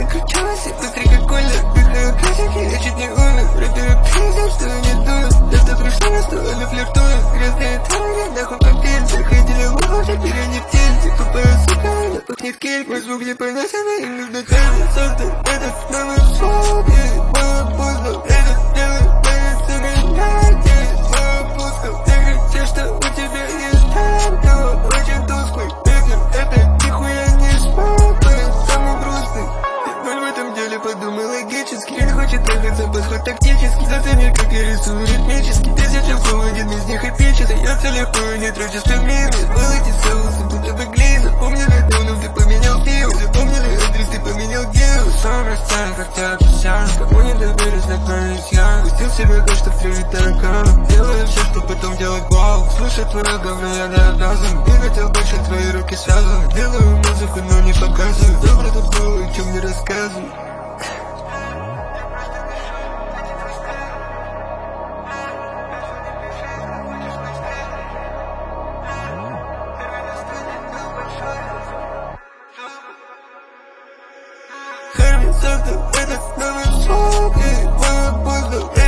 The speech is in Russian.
закричалась, и быстрый как Коля. Дыхаю классики, я чуть не умер. Рэперы пиздят, что я не дую. Это пришло на столе, флиртую. Грязные твари, нахуй коктейль. Заходили в угол, теперь они в тельце. Тупая сука, она пахнет кейк. Мой звук не понятен, и им нужно тайны. Создать этот новый звук. Мало поздно, этот делает мои сыграньки. Мало пусто, ты кричишь, что у тебя есть танго. Очень тусклый, это нихуя не спокойно. Самый грустный. Боль в этом деле подумай логически. Не хочет трахаться, подход тактический. Зацени, как я рисую ритмически. Тысяча флоу, один из них эпический. Я легко не трачу 100 минут. Вылоти соусы, будто бы глина. Помнили давно, ты поменял пиво. Запомнили адрес, ты поменял гео. Сам растян, как тебя обещал. Кому не доверюсь, наклонюсь я. Пустил себе то, что флюет тараканом. Делаю все, что потом делать вау. Слушай твое говно, я не обязан. Не хотел больше, твои руки связаны. Делаю музыку, но не показываю. Добро тут было, о чем не рассказывай. Харви создал этот новый звук. Мало поздно.